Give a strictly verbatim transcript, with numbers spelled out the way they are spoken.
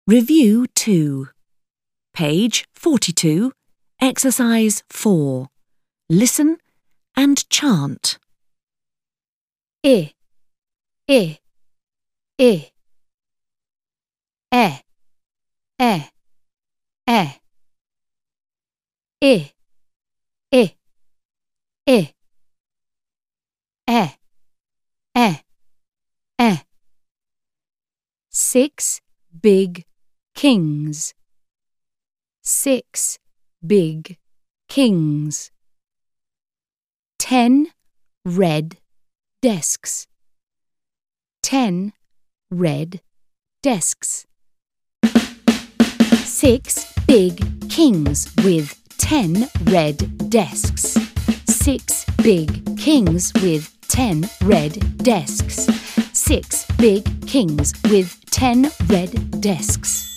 Review two. Page forty-two, Exercise four. Listen and chant. I, I, I. E, e, e. I, I, I. E, e, e. Six big kings. Six big kings. Ten red desks. Ten red desks. Six big kings with ten red desks. Six big kings with ten red desks. Six big kings with ten red desks.